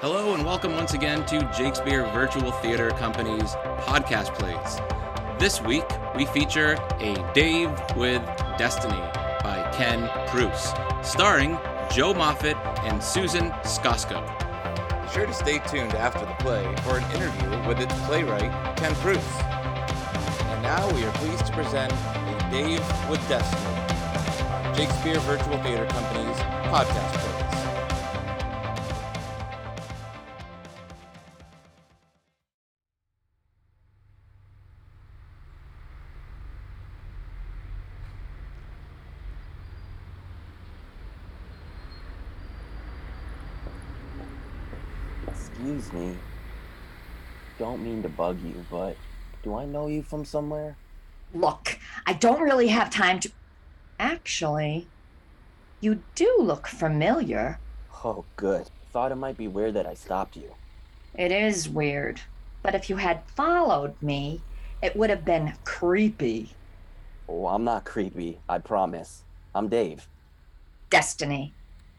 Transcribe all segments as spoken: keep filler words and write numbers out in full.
Hello and welcome once again to Shakespeare Virtual Theater Company's podcast plays. This week we feature A Dave with Destiny by Ken Pruce, starring Joe Moffat and Susan Skosko. Be sure to stay tuned after the play for an interview with its playwright, Ken Pruce. And now we are pleased to present A Dave with Destiny, Shakespeare Virtual Theater Company's podcast plays. Excuse me. Don't mean to bug you, but do I know you from somewhere? Look, I don't really have time to... Actually, you do look familiar. Oh, good. Thought it might be weird that I stopped you. It is weird, but if you had followed me, it would have been creepy. Oh, I'm not creepy, I promise. I'm Dave. Destiny.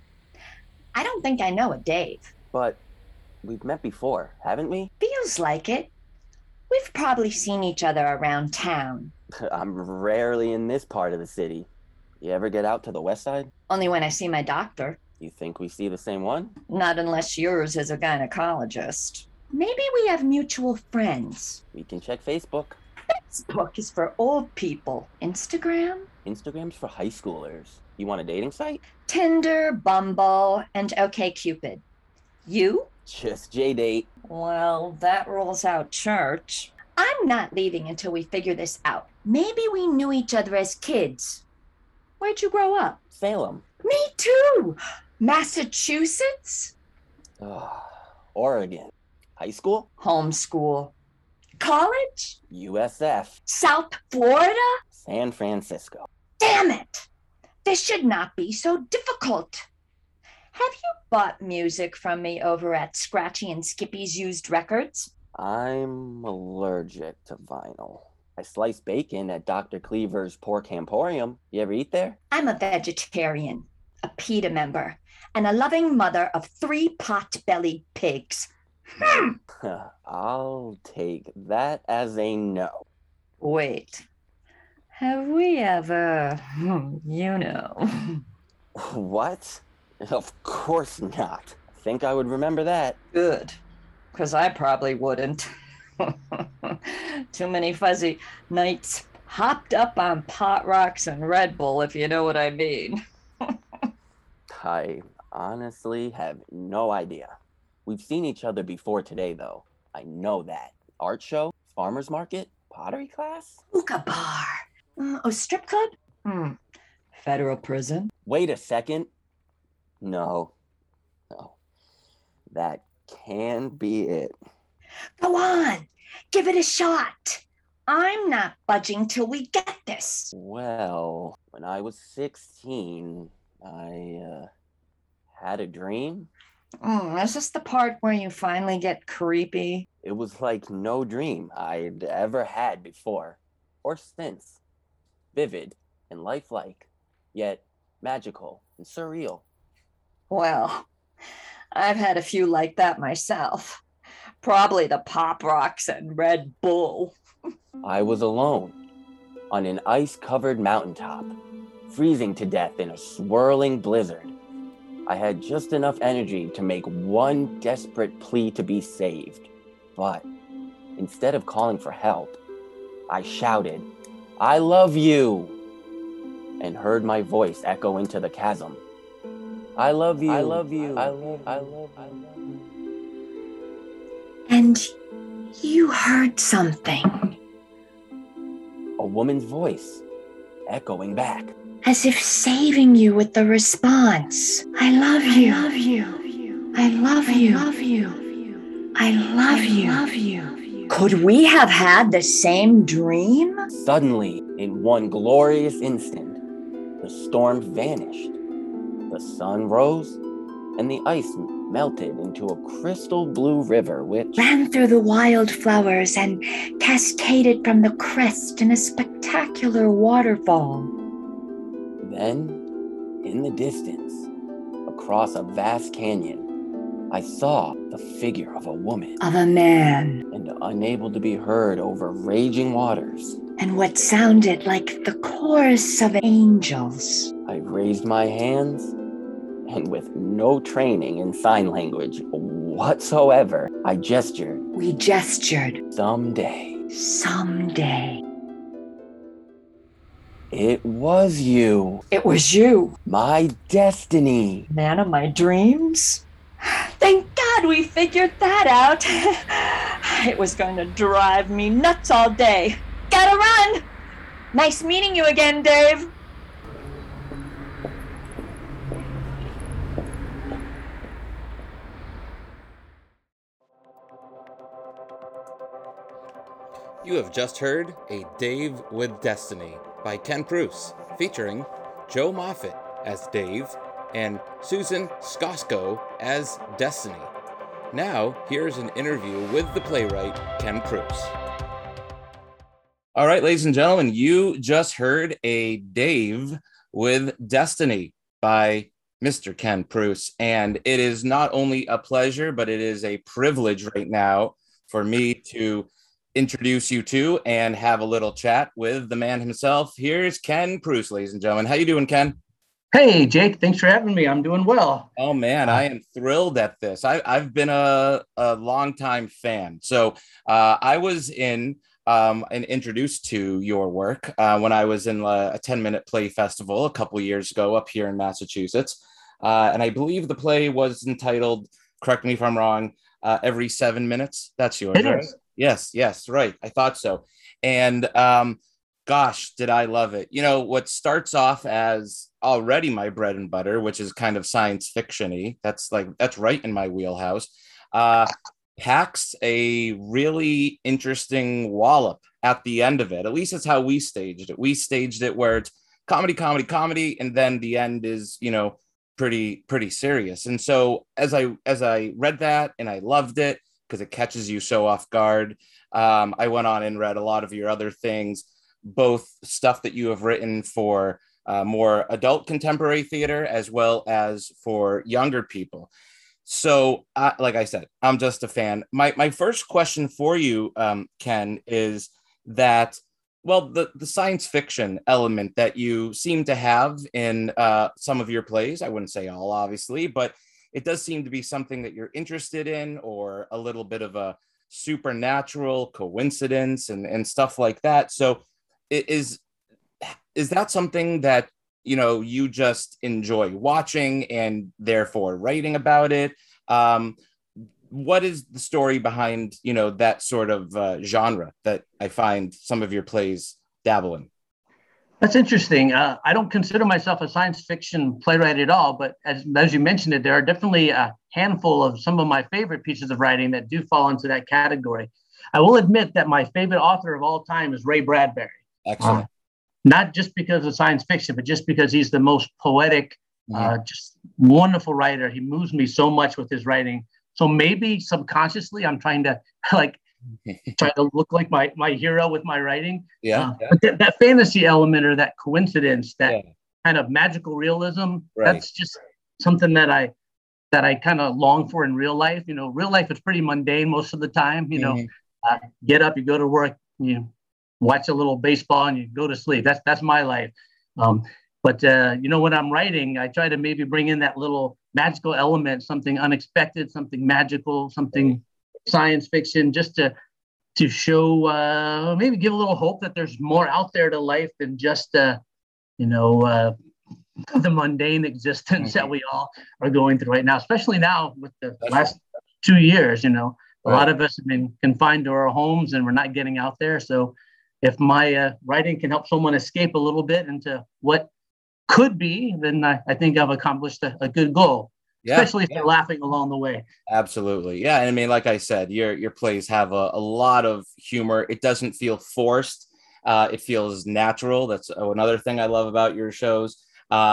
I don't think I know a Dave. But we've met before, haven't we? Feels like it. We've probably seen each other around town. I'm rarely in this part of the city. You ever get out to the west side? Only when I see my doctor. You think we see the same one? Not unless yours is a gynecologist. Maybe we have mutual friends. We can check Facebook. Facebook is for old people. Instagram? Instagram's for high schoolers. You want a dating site? Tinder, Bumble, and OkCupid. You? Just J-Date. Well, that rules out church. I'm not leaving until we figure this out. Maybe we knew each other as kids. Where'd you grow up? Salem. Me too! Massachusetts? Ugh. Oregon. High school? Homeschool. College? U S F. South Florida? San Francisco. Damn it! This should not be so difficult. Have you bought music from me over at Scratchy and Skippy's Used Records? I'm allergic to vinyl. I slice bacon at Doctor Cleaver's Pork Emporium. You ever eat there? I'm a vegetarian, a PETA member, and a loving mother of three pot-bellied pigs. Hmm. I'll take that as a no. Wait, have we ever, you know... What? Of course not. I think I would remember that. Good, because I probably wouldn't. Too many fuzzy nights hopped up on pot rocks and Red Bull, if you know what I mean. I honestly have no idea. We've seen each other before today, though. I know that. Art show, farmer's market, pottery class? Hookah bar. Uh, oh, strip club? Hmm. Federal prison? Wait a second. No. No. That can be it. Go on. Give it a shot. I'm not budging till we get this. Well, when I was sixteen, I uh, had a dream. Mm, is this the part where you finally get creepy? It was like no dream I'd ever had before or since. Vivid and lifelike, yet magical and surreal. Well, I've had a few like that myself. Probably the Pop Rocks and Red Bull. I was alone on an ice-covered mountaintop, freezing to death in a swirling blizzard. I had just enough energy to make one desperate plea to be saved. But instead of calling for help, I shouted, "I love you!" and heard my voice echo into the chasm. I love you. I love you. I love, I love, I love you. And you heard something. A woman's voice echoing back. As if saving you with the response. I love you. I love you. I love you. I love you. I love you. I love you. Could we have had the same dream? Suddenly, in one glorious instant, the storm vanished. The sun rose, and the ice melted into a crystal blue river which ran through the wildflowers and cascaded from the crest in a spectacular waterfall. Then, in the distance, across a vast canyon, I saw the figure of a woman. Of a man. And unable to be heard over raging waters. And what sounded like the chorus of angels. I raised my hands, and with no training in sign language whatsoever, I gestured. We gestured. Someday. Someday. It was you. It was you. My destiny. Man of my dreams. Thank God we figured that out. It was going to drive me nuts all day. Gotta run. Nice meeting you again, Dave. You have just heard A Dave with Destiny by Ken Pruce, featuring Joe Moffat as Dave and Susan Skosko as Destiny. Now, here's an interview with the playwright, Ken Pruce. All right, ladies and gentlemen, you just heard A Dave with Destiny by Mister Ken Pruce. And it is not only a pleasure, but it is a privilege right now for me to introduce you to and have a little chat with the man himself. Here's Ken Pruce, ladies and gentlemen. How you doing, Ken? Hey, Jake. Thanks for having me. I'm doing well. Oh, man, I am thrilled at this. I, I've been a, a longtime fan. So uh, I was in um, and introduced to your work uh, when I was in a, a ten-minute play festival a couple of years ago up here in Massachusetts. Uh, and I believe the play was entitled, correct me if I'm wrong, uh, Every Seven Minutes. That's yours, It right? is. Yes, yes, right. I thought so. And um, gosh, did I love it. You know, what starts off as already my bread and butter, which is kind of science fiction-y, that's like, that's right in my wheelhouse, uh, packs a really interesting wallop at the end of it. At least that's how we staged it. We staged it where it's comedy, comedy, comedy, and then the end is, you know, pretty, pretty serious. And so as I, as I read that and I loved it, because it catches you so off guard. Um, I went on and read a lot of your other things, both stuff that you have written for uh, more adult contemporary theater, as well as for younger people. So, uh, like I said, I'm just a fan. My my first question for you, um, Ken, is that, well, the, the science fiction element that you seem to have in uh, some of your plays, I wouldn't say all, obviously, but it does seem to be something that you're interested in, or a little bit of a supernatural coincidence and, and stuff like that. So is, is that something that, you know, you just enjoy watching and therefore writing about it? Um, what is the story behind, you know, that sort of uh, genre that I find some of your plays dabble in? That's interesting. Uh, I don't consider myself a science fiction playwright at all, but as, as you mentioned it, there are definitely a handful of some of my favorite pieces of writing that do fall into that category. I will admit that my favorite author of all time is Ray Bradbury. Excellent. Uh, not just because of science fiction, but just because he's the most poetic, mm-hmm. uh, just wonderful writer. He moves me so much with his writing. So maybe subconsciously I'm trying to like try to look like my my hero with my writing. Yeah. Uh, yeah. But th- that fantasy element or that coincidence, that yeah. kind of magical realism, right. that's just something that I that I kind of long for in real life. You know, real life is pretty mundane most of the time. You know, mm-hmm. uh, get up, you go to work, you watch a little baseball, and you go to sleep. That's that's my life. Um, but uh, you know, when I'm writing, I try to maybe bring in that little magical element, something unexpected, something magical, something science fiction, just to to show, uh, maybe give a little hope that there's more out there to life than just, uh, you know, uh, the mundane existence mm-hmm. that we all are going through right now, especially now with the That's last right. two years, you know, a right. lot of us have been confined to our homes and we're not getting out there. So if my uh, writing can help someone escape a little bit into what could be, then I, I think I've accomplished a, a good goal. Yeah, especially if yeah. they're laughing along the way. Absolutely. Yeah. And I mean, like I said, your your plays have a, a lot of humor. It doesn't feel forced. Uh, it feels natural. That's another thing I love about your shows. Um,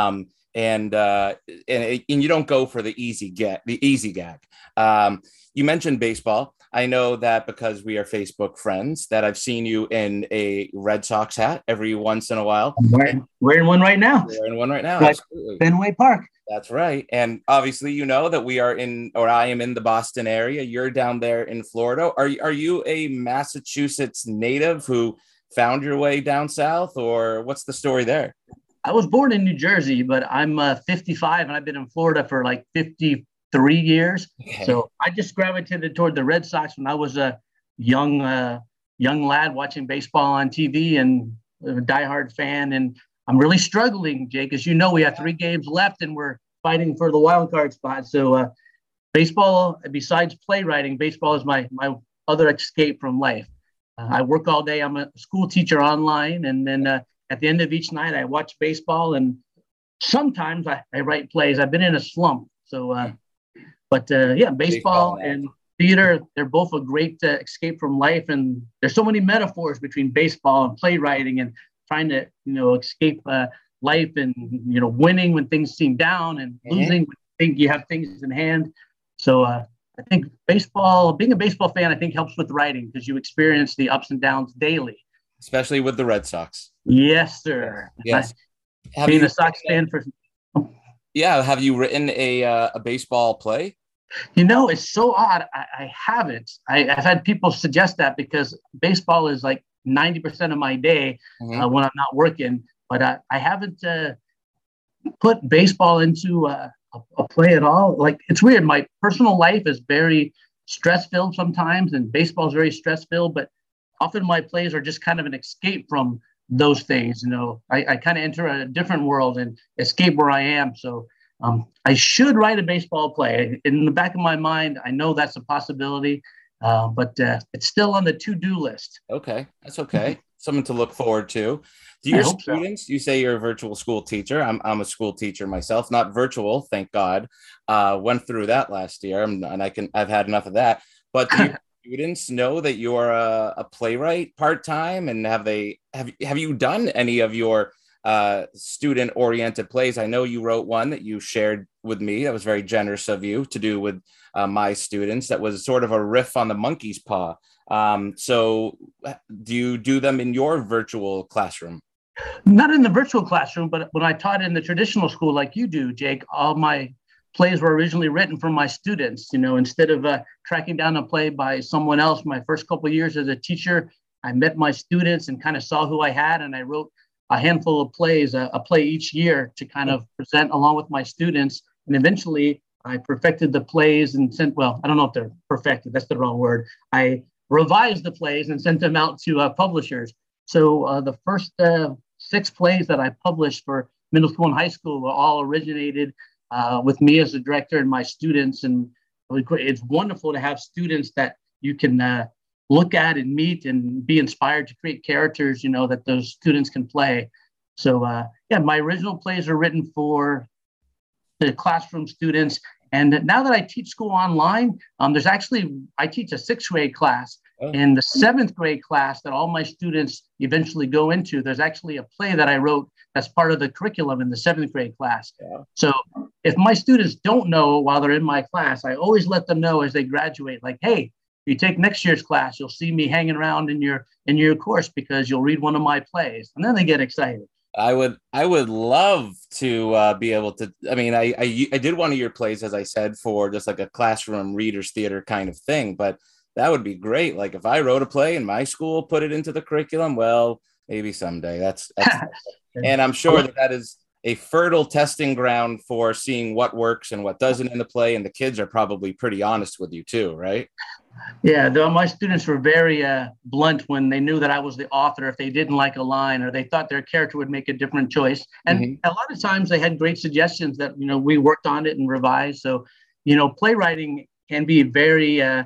and uh, and and you don't go for the easy get the easy gag. Um, you mentioned baseball. I know that because we are Facebook friends, that I've seen you in a Red Sox hat every once in a while. I'm wearing, wearing one right now. You're wearing one right now. Like absolutely. Fenway Park. That's right. And obviously, you know that we are in, or I am in the Boston area. You're down there in Florida. Are you, are you a Massachusetts native who found your way down south, or what's the story there? I was born in New Jersey, but I'm uh, fifty-five and I've been in Florida for like fifty-three years. Okay. So I just gravitated toward the Red Sox when I was a young, uh, young lad watching baseball on T V and a diehard fan. And I'm really struggling, Jake. As you know, we have three games left and we're fighting for the wild card spot. So uh, baseball, besides playwriting, baseball is my, my other escape from life. Uh, I work all day. I'm a school teacher online. And then uh, at the end of each night, I watch baseball, and sometimes I, I write plays. I've been in a slump. So, uh, but uh, yeah, baseball, baseball and theater, they're both a great uh, escape from life. And there's so many metaphors between baseball and playwriting and trying to, you know, escape uh, life and, you know, winning when things seem down and mm-hmm. losing when you think you have things in hand. So uh, I think baseball, being a baseball fan, I think helps with writing because you experience the ups and downs daily. Especially with the Red Sox. Yes, sir. Yes. Have being you, a Sox fan for. Yeah. Have you written a uh, a baseball play? You know, it's so odd. I, I haven't. I, I've had people suggest that because baseball is like ninety percent of my day mm-hmm. uh, when I'm not working. But I, I haven't uh, put baseball into uh, a, a play at all. Like, it's weird. My personal life is very stress-filled sometimes, and baseball is very stress-filled. But often my plays are just kind of an escape from those things. You know, I, I kind of enter a different world and escape where I am. So um, I should write a baseball play. In the back of my mind, I know that's a possibility, uh, but uh, it's still on the to-do list. Okay, that's okay. Something to look forward to. Do your students, so. You say you're a virtual school teacher. I'm I'm a school teacher myself, not virtual, thank God. Uh, went through that last year, and I can I've had enough of that. But do you students know that you're a, a playwright part-time, and have they have have you done any of your uh student oriented plays? I know you wrote one that you shared with me that was very generous of you to do with uh, my students, that was sort of a riff on the monkey's paw. Um so do you do them in your virtual classroom? Not in the virtual classroom, but when I taught in the traditional school like you do, Jake, all my plays were originally written for my students. You know, instead of uh, tracking down a play by someone else, my first couple of years as a teacher, I met my students and kind of saw who I had, and I wrote a handful of plays, a, a play each year to kind of present along with my students. And eventually I perfected the plays and sent, well, I don't know if they're perfected, that's the wrong word. I revised the plays and sent them out to uh, publishers. So uh, the first uh, six plays that I published for middle school and high school were all originated Uh, with me as the director and my students. And it's wonderful to have students that you can uh, look at and meet and be inspired to create characters, you know, that those students can play. So uh, yeah, my original plays are written for the classroom students. And now that I teach school online, um, there's actually, I teach a sixth grade class. Oh. And the seventh grade class that all my students eventually go into, there's actually a play that I wrote that's part of the curriculum in the seventh grade class. Yeah. So if my students don't know while they're in my class, I always let them know as they graduate, like, hey, if you take next year's class, you'll see me hanging around in your in your course because you'll read one of my plays. And then they get excited. I would I would love to uh, be able to. I mean, I, I I did one of your plays, as I said, for just like a classroom readers theater kind of thing. But that would be great. Like if I wrote a play in my school, put it into the curriculum, well, maybe someday. That's, that's and I'm sure that that is a fertile testing ground for seeing what works and what doesn't in the play. And the kids are probably pretty honest with you too, right? Yeah, though my students were very uh, blunt when they knew that I was the author. If they didn't like a line or they thought their character would make a different choice. And mm-hmm. a lot of times they had great suggestions that, you know, we worked on it and revised. So, you know, playwriting can be very uh,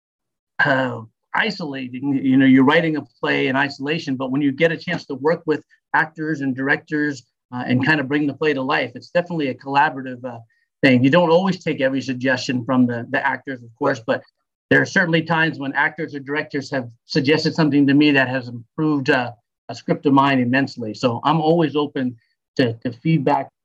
uh, isolating. You know, you're writing a play in isolation, but when you get a chance to work with actors and directors uh, and kind of bring the play to life, it's definitely a collaborative uh, thing. You don't always take every suggestion from the, the actors, of course, but there are certainly times when actors or directors have suggested something to me that has improved uh, a script of mine immensely. So I'm always open to, to feedback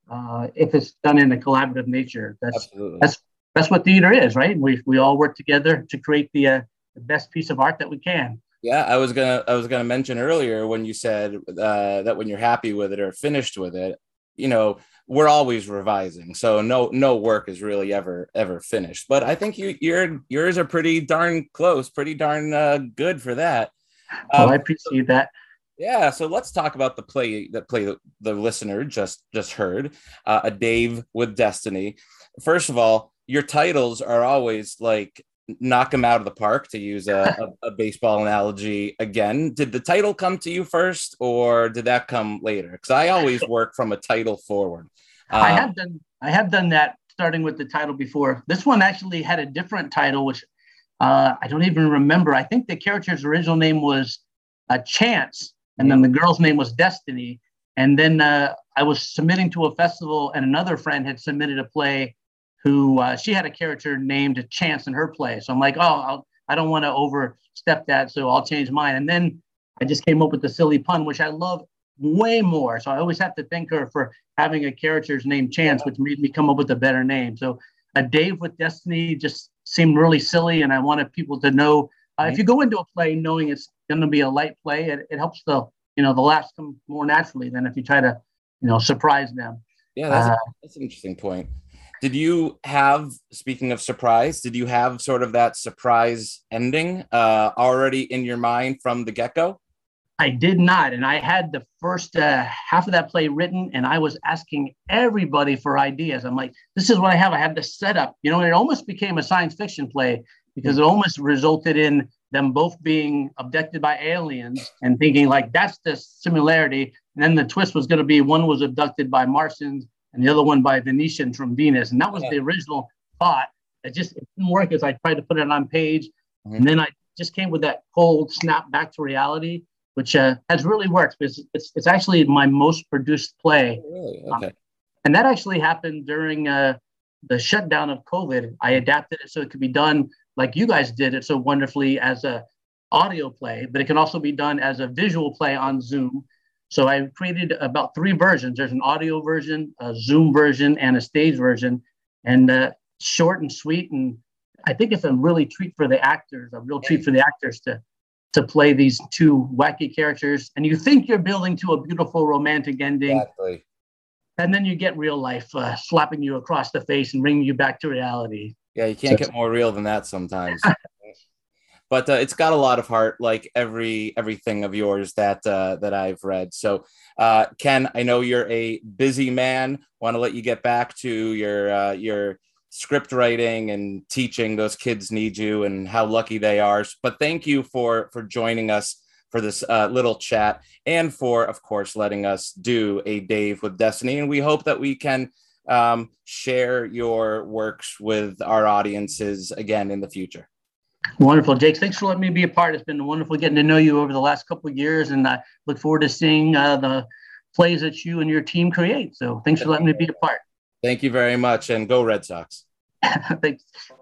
uh, if it's done in a collaborative nature. That's Absolutely. that's that's what theater is, right? We we all work together to create the uh, the best piece of art that we can. Yeah, I was gonna I was gonna mention earlier when you said uh, that when you're happy with it or finished with it, you know, we're always revising, so no no work is really ever ever finished. But I think you your yours are pretty darn close, pretty darn uh, good for that. Well, Um, I appreciate that. Yeah, so let's talk about the play that play the, the listener just just heard, uh, A Dave with Destiny. First of all, your titles are always like knock them out of the park, to use a, a, a baseball analogy again. Did the title come to you first, or did that come later? Because I always work from a title forward. Um, I have done I have done that starting with the title before. This one actually had a different title, which uh, I don't even remember. I think the character's original name was uh, Chance, and then the girl's name was Destiny. And then uh, I was submitting to a festival, and another friend had submitted a play who uh, she had a character named Chance in her play. So I'm like, oh, I'll, I don't want to overstep that, so I'll change mine. And then I just came up with the silly pun, which I love way more. So I always have to thank her for having a character's named Chance, which made me come up with a better name. So A Dave with Destiny just seemed really silly, and I wanted people to know, uh, if you go into a play knowing it's going to be a light play, it, it helps the, you know, the laughs come more naturally than if you try to, you know, surprise them. Yeah, that's, uh, a, that's an interesting point. Did you have, speaking of surprise, did you have sort of that surprise ending uh, already in your mind from the get-go? I did not. And I had the first uh, half of that play written, and I was asking everybody for ideas. I'm like, this is what I have. I have the setup, you know, and it almost became a science fiction play because it almost resulted in them both being abducted by aliens and thinking like, that's the similarity. And then the twist was going to be one was abducted by Martians and the other one by Venetians from Venus. And that was the original thought. It just it didn't work as I tried to put it on page. Mm-hmm. And then I just came with that cold snap back to reality, which uh, has really worked. It's, it's, it's actually my most produced play. Oh, really? Okay. Um, and that actually happened during uh, the shutdown of COVID. I adapted it so it could be done like you guys did it so wonderfully as a audio play, but it can also be done as a visual play on Zoom. So I created about three versions. There's an audio version, a Zoom version, and a stage version, and uh, short and sweet. And I think it's a really treat for the actors, a real treat for the actors to to play these two wacky characters. And you think you're building to a beautiful romantic ending. Exactly. And then you get real life uh, slapping you across the face and bringing you back to reality. Yeah, you can't get more real than that sometimes. But uh, it's got a lot of heart, like every everything of yours that uh, that I've read. So, uh, Ken, I know you're a busy man. Want to let you get back to your uh, your script writing and teaching. Those kids need you, and how lucky they are. But thank you for for joining us for this uh, little chat, and for, of course, letting us do A Dave with Destiny. And we hope that we can um, share your works with our audiences again in the future. Wonderful, Jake. Thanks for letting me be a part. It's been wonderful getting to know you over the last couple of years, and I look forward to seeing uh, the plays that you and your team create. So thanks for letting me be a part. Thank you very much, and go Red Sox. Thanks.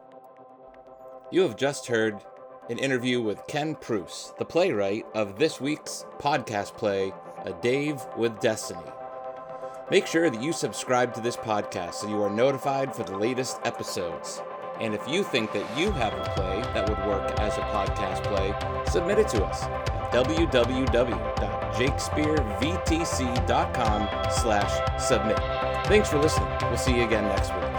You have just heard an interview with Ken Pruess, the playwright of this week's podcast play, A Dave with Destiny. Make sure that you subscribe to this podcast so you are notified for the latest episodes. And if you think that you have a play that would work as a podcast play, submit it to us at w w w dot jakespeare v t c dot com slash submit. Thanks for listening. We'll see you again next week.